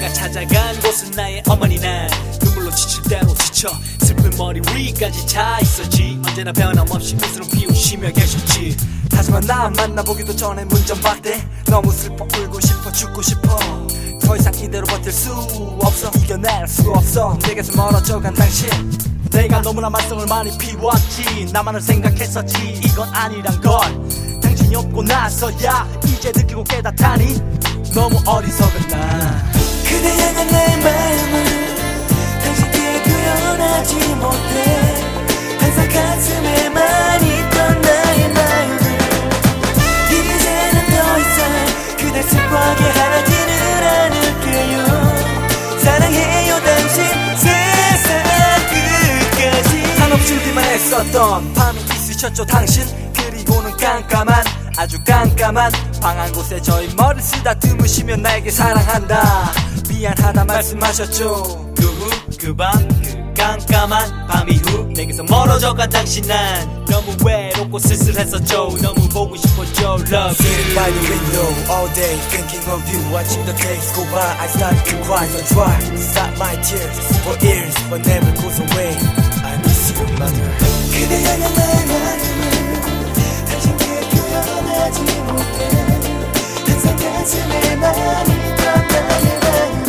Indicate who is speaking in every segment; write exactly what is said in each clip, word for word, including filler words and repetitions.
Speaker 1: 내가 찾아간 곳은 나의 어머니. 난 눈물로 지칠 대로 지쳐 슬픈 머리 위까지 차 있었지. 언제나 변함없이 미소를 비우시며 계셨지.
Speaker 2: 하지만 나 만나보기도 전에 문전박대. 너무 슬퍼 울고 싶어 죽고 싶어. 더 이상 이대로 버틸 수 없어. 이겨낼 수 없어. 내게서 멀어져간 당신.
Speaker 3: 내가 너무나 말썽을 많이 피웠지. 나만을 생각했었지. 이건 아니란 걸 당신이 없고 나서야 이제 느끼고 깨닫다니. 너무 어리석은 나.
Speaker 2: 그대 향한 나의 마음은 당신께 표현하지 못해. 항상 가슴에만 있던 나의 마음을 이제는 더 이상 그댈 슬퍼하게 하지는 않을게요. 사랑해요 당신 세상 끝까지. 한없이 울기만 했었던 밤이 있으셨죠 당신. 그리고는 깜깜한 아주 깜깜한 방 한 곳에 저희 머리를 쓰다듬으시며 나에게 사랑한다 미안하다 말씀하셨죠.
Speaker 1: 누구 그 밤 그 깜깜한 밤 이후 내게서 멀어져간 당신. 난 너무 외롭고 쓸쓸했었죠. 너무 보고 싶었죠. Love
Speaker 2: Sitting by the window all day thinking of you. Watching the days go by I started to cry. So try to stop my tears for years but never goes away. I miss you mother. 그대 향한 나의 마음을 당신께 표현하지 못해. 항상 가슴에만 있던 나의 마음을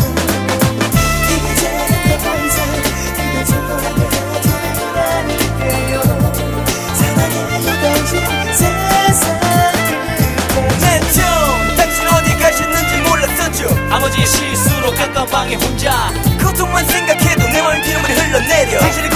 Speaker 2: 이제는 더 이상 그댈 슬퍼하게 하지는 않을게요. 사랑해요 당신 세상 끝까지. 냈죠. 당신 어디 가셨는지 몰랐었죠.
Speaker 1: 아버지의 실수로 가까운 방에 혼자
Speaker 2: 고통만 생각해도 내 마음 피눈물이 흘러내려.
Speaker 1: 당신이